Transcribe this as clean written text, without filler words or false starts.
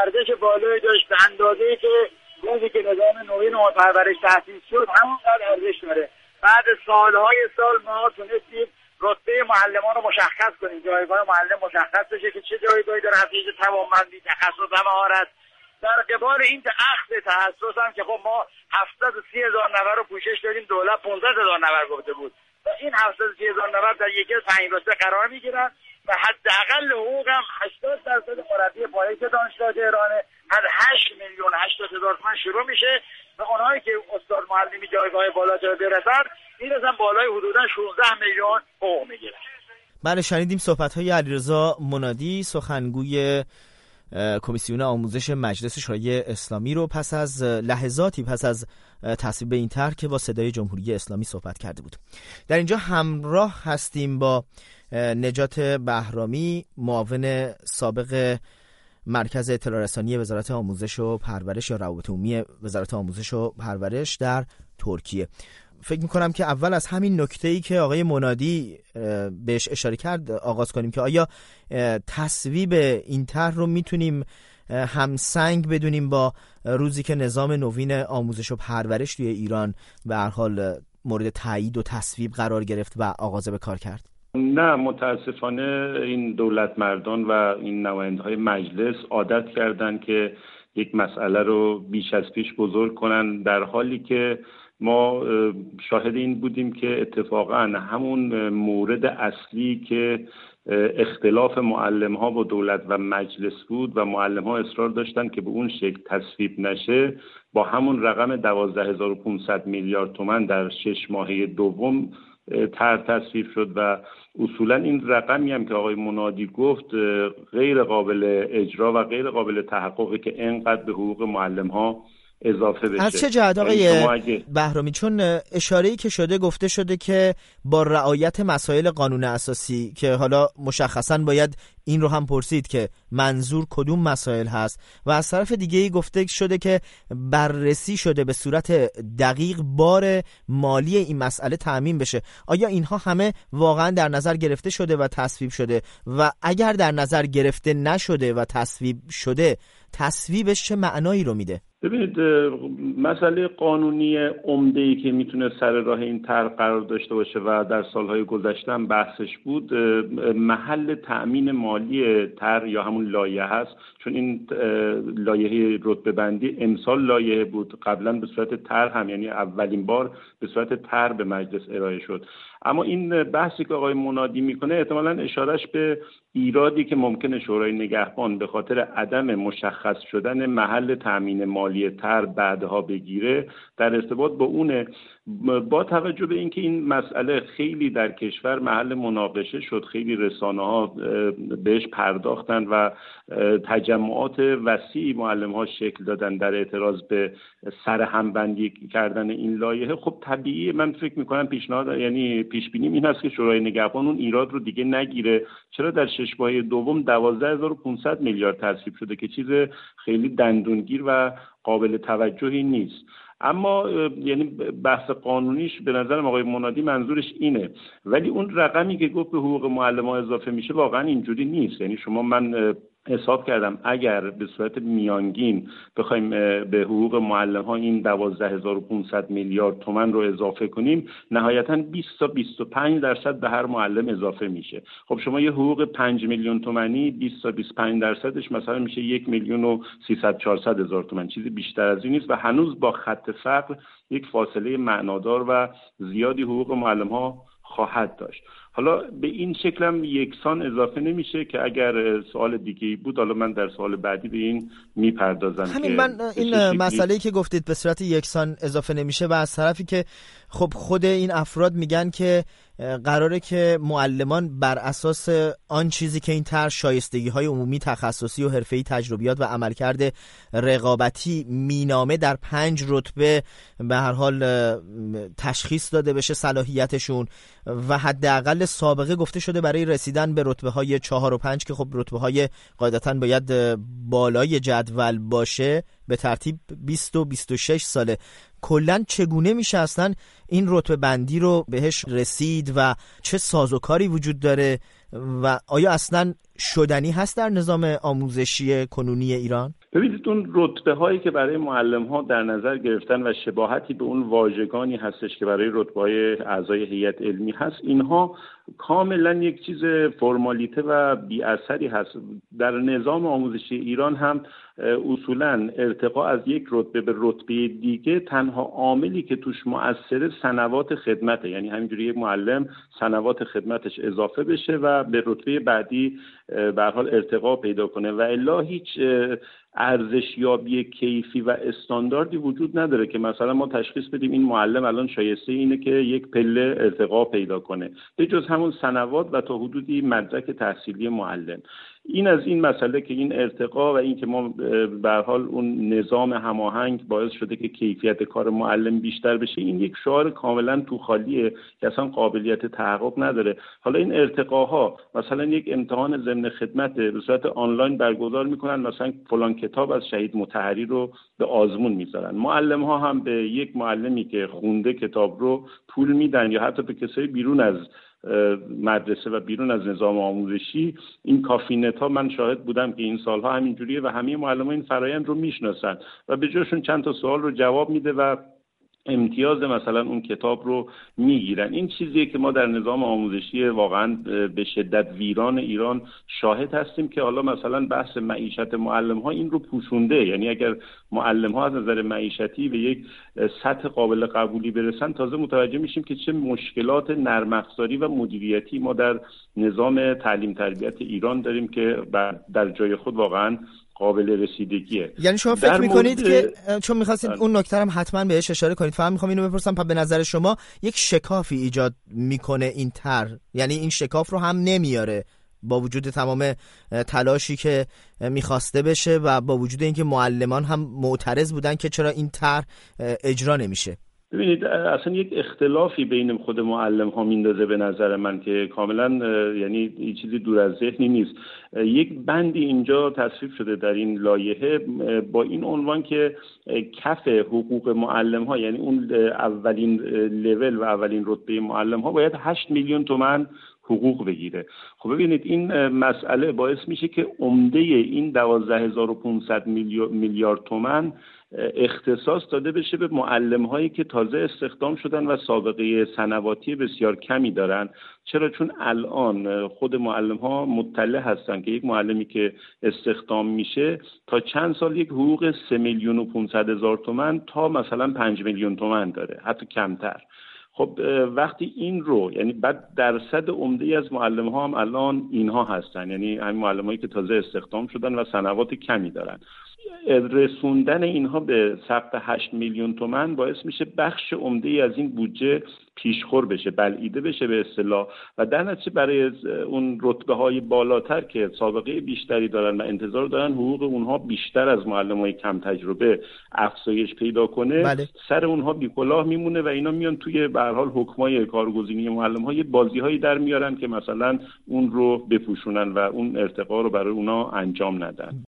ارزش بالایی داشت به اندازه‌ای که روزی که نظام نوین پرورش تأسیس شد همونقدر ارزش داره. بعد سالهای سال ما تونستیم رتبه معلمان رو مشخص کنیم، جایگاه معلم مشخص بشه که چه جایگاهی داره، حفیظ توانمندی، تخصص و مهارت. در قبال این اخذ تخصص هم که خب ما 730,000 نفر رو پوشش دادیم، دولت 15,000 نفر گفته بود و این 730,000 نفر در یکی از 5 رتبه قرار میگیرن و حداقل حقوق هم 80% مربی پایه که دانشگاه تهرانه از 8,080,000 تومان شروع میشه و اونایی که استاد معلمی جایگاه بالاتر برسن میرسن بالای حدودا 16 میلیون حقوق میگیرن. بله، شنیدیم صحبت‌های علیرضا منادی، سخنگوی کمیسیون آموزش مجلس شورای اسلامی رو پس از لحظاتی پس از تصویب این طرح که با صدای جمهوری اسلامی صحبت کرده بود. در اینجا همراه هستیم با نجات بهرامی، معاون سابق مرکز اطلاع رسانی وزارت آموزش و پرورش یا روابط عمومی وزارت آموزش و پرورش در ترکیه. فکر میکنم که اول از همین نکته‌ای که آقای منادی بهش اشاره کرد آغاز کنیم که آیا تصویب این طرح رو میتونیم همسنگ بدونیم با روزی که نظام نوین آموزش و پرورش توی ایران به هر حال مورد تایید و تصویب قرار گرفت و آغاز به کار کرد؟ نه، متاسفانه این دولت مردان و این نماینده‌های مجلس عادت کردن که یک مسئله رو بیش از پیش بزرگ کنن، در حالی که ما شاهد این بودیم که اتفاقا همون مورد اصلی که اختلاف معلم‌ها با دولت و مجلس بود و معلم‌ها اصرار داشتن که به اون شکل تصویب نشه، با همون رقم 12,500 میلیارد تومان در 6 ماهه دوم تصویب شد و اصولا این رقمی هم که آقای منادی گفت غیر قابل اجرا و غیر قابل تحققه که اینقدر به حقوق معلم‌ها اضافه بشه. از چه جهت آقای بهرامی؟ چون اشاره‌ای که شده گفته شده که با رعایت مسائل قانون اساسی، که حالا مشخصاً باید این رو هم پرسید که منظور کدوم مسائل هست، و از طرف دیگه‌ای گفته شده که بررسی شده به صورت دقیق بار مالی این مسئله تعمین بشه. آیا اینها همه واقعاً در نظر گرفته شده و تصویب شده؟ و اگر در نظر گرفته نشده و تصویب شده، تصویبش چه معنایی رو میده؟ ببینید، مسئله قانونی عمده‌ای که میتونه سر راه این طرح قرار داشته باشه و در سالهای گذشته هم بحثش بود، محل تأمین مالی طرح یا همون لایحه هست. چون این لایحه رتبه بندی امسال لایحه بود، قبلا به صورت طرح هم، یعنی اولین بار به صورت طرح به مجلس ارائه شد. اما این بحثی که آقای منادی میکنه احتمالاً اشارهش به ایرادی که ممکنه شورای نگهبان به خاطر عدم مشخص شدن محل تأمین مالی طرح بعدها بگیره در ارتباط با اونه. با توجه به اینکه این مسئله خیلی در کشور محل مناقشه شد، خیلی رسانه‌ها بهش پرداختن و تجمعات وسیعی معلم‌ها شکل دادن در اعتراض به سرهمبندی کردن این لایحه، خب طبیعیه. من فکر می‌کنم پیشنهاد، یعنی پیش بینیم این هست که شورای نگهبان اون ایراد رو دیگه نگیره. چرا در 6 ماه دوم 12,500 میلیارد تصویب شده که چیز خیلی دندونگیر و قابل توجهی نیست. اما یعنی بحث قانونیش به نظرم آقای منادی منظورش اینه، ولی اون رقمی که گفت به حقوق معلم‌ها اضافه میشه واقعا اینجوری نیست. یعنی من حساب کردم اگر به صورت میانگین بخوایم به حقوق معلم‌ها این 12,500 میلیارد تومان رو اضافه کنیم، نهایتاً 20 تا 25% به هر معلم اضافه میشه. خب شما یه حقوق 5 میلیون تومانی 20 تا 25%ش مثلا میشه 1,300,000-400,000 تومان، چیزی بیشتر از این نیست و هنوز با خط فقر یک فاصله معنادار و زیادی حقوق معلم‌ها خواهد داشت. حالا به این شکل هم یکسان اضافه نمیشه که اگر سوال دیگه‌ای بود حالا من در سوال بعدی به این میپردازم. همین من این مسئله‌ای که گفتید به صورت یکسان اضافه نمیشه و از طرفی که خب خود این افراد میگن که قراره که معلمان بر اساس آن چیزی که این طرح شایستگی‌های عمومی، تخصصی و حرفه‌ای، تجربیات و عملکرد رقابتی مینامه در 5 رتبه به هر حال تشخیص داده بشه صلاحیتشون و حداقل سابقه گفته شده برای رسیدن به رتبه‌های 4 و 5 که خب رتبه‌های قاعدتاً باید بالای جدول باشه، به ترتیب 20 و 26 ساله. کلاً چگونه میشه اصلا این رتبه بندی رو بهش رسید و چه سازوکاری وجود داره و آیا اصلا شدنی هست در نظام آموزشی کنونی ایران؟ ببینید اون رتبه هایی که برای معلم ها در نظر گرفتن و شباهتی به اون واژگانی هستش که برای رتبه های اعضای هیئت علمی هست، اینها کاملا یک چیز فرمالیته و بی اثری هست. در نظام آموزشی ایران هم اصولا ارتقا از یک رتبه به رتبه دیگه تنها عاملی که توش مؤثره سنوات خدمته، یعنی همینجوری یک معلم سنوات خدمتش اضافه بشه و به رتبه بعدی به هر حال ارتقا پیدا کنه و الا هیچ ارزشیابی کیفی و استانداردی وجود نداره که مثلا ما تشخیص بدیم این معلم الان شایسته اینه که یک پله ارتقا پیدا کنه به جز همون سنوات و تا حدودی مدرک تحصیلی معلم. این از این مسئله که این ارتقا و این که ما به هر حال اون نظام هماهنگ باعث شده که کیفیت کار معلم بیشتر بشه، این یک شعار کاملا تو خالیه که اصلا قابلیت تحقق نداره. حالا این ارتقاها مثلا یک امتحان ضمن خدمت به صورت آنلاین برگزار میکنن، مثلا فلان کتاب از شهید مطهری رو به آزمون میذارن. معلم ها هم به یک معلمی که خونده کتاب رو پول میدن یا حتی به کسایی بیرون از مدرسه و بیرون از نظام آموزشی. این کافینت ها من شاهد بودم که این سالها همینجوریه و همه معلمان این فرایند رو میشناسن و به جاشون چند تا سوال رو جواب میده و امتیاز مثلا اون کتاب رو میگیرن. این چیزیه که ما در نظام آموزشی واقعا به شدت ویران ایران شاهد هستیم که حالا مثلا بحث معیشت معلم ها این رو پوشونده. یعنی اگر معلم ها از نظر معیشتی به یک سطح قابل قبولی برسن تازه متوجه میشیم که چه مشکلات نرم افزاری و مدیریتی ما در نظام تعلیم تربیت ایران داریم که در جای خود واقعا قابل رسیدگیه. یعنی شما فکر میکنید که چون میخواستید اون نکته هم حتما بهش اشاره کنید، فهم میخوام اینو بپرسم، به نظر شما یک شکافی ایجاد میکنه این طرح، یعنی این شکاف رو هم نمیاره با وجود تمام تلاشی که میخواسته بشه و با وجود اینکه معلمان هم معترض بودن که چرا این طرح اجرا نمیشه؟ ببینید اصلا یک اختلافی بین خود معلم ها میندازه به نظر من که کاملا یعنی این چیزی دور از ذهنی نیست. یک بندی اینجا تصویب شده در این لایحه با این عنوان که کف حقوق معلم ها، یعنی اون اولین لول و اولین رتبه معلم ها باید 8 میلیون تومان حقوق بگیره. خب ببینید این مسئله باعث میشه که عمده این 12500 میلیارد تومان اختصاص داده بشه به معلم هایی که تازه استخدام شدن و سابقه سنواتی بسیار کمی دارن. چرا؟ چون الان خود معلم ها مطلع هستن که یک معلمی که استخدام میشه تا چند سال یک حقوق 3,500,000 تومان تا مثلا 5 میلیون تومان داره، حتی کمتر. خب وقتی این رو، یعنی بعد درصد عمده‌ای از معلم ها هم الان اینها هستن، یعنی همین معلمایی که تازه استخدام شدن و سنوات کمی دارن، رسوندن اینها به سقف 8 میلیون تومان باعث میشه بخش عمده‌ای از این بودجه پیشخور بشه، بلعیده بشه به اصطلاح و در نتیجه برای اون رتبه‌های بالاتر که سابقه بیشتری دارن و انتظار دارن حقوق اونها بیشتر از معلمای کم تجربه افزایش پیدا کنه، بله. سر اونها بی‌کلاه میمونه و اینا میان توی به هر حال حکمای کارگزینی معلم‌ها یه بازی‌هایی در میارن که مثلا اون رو بپوشونن و اون ارتقا رو برای اونها انجام ندن.